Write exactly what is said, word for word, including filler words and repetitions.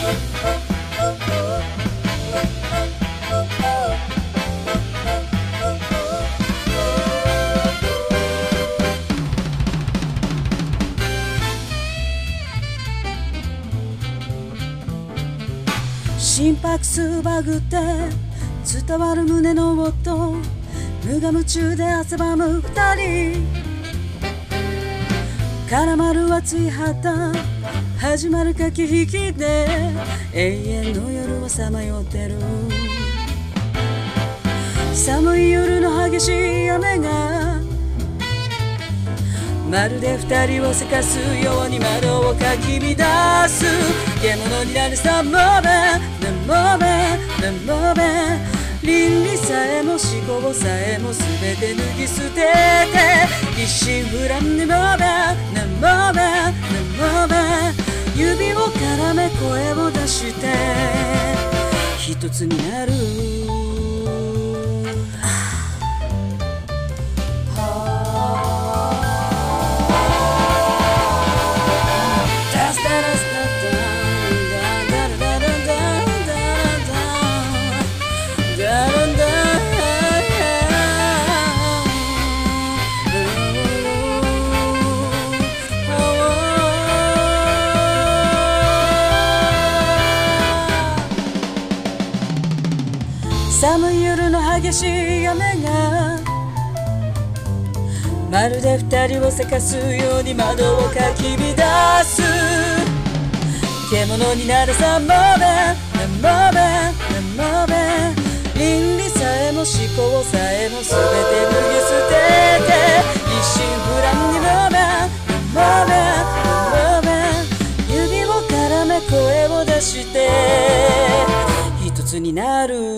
心拍数バグって伝わる胸の音、無我夢中で汗ばむ二人、絡まる熱い肌、始まる駆け引きで永遠の夜はさまよってる。寒い夜の激しい雨がまるで二人をせかすように窓をかき乱す。獣になるさもべでもべでもべ、倫理さえも思考さえも全て脱ぎ捨てて、一心不乱にもべでもべでもべ、指を絡め声を出して一つになる。寒い夜の激しい雨がまるで二人をせかすように窓をかき乱す。獣になるさもべでもべでもべ、倫理さえも思考さえも全て脱ぎ捨てて、一心不乱にもべでもべでもべ、指を絡め声を出して一つになる。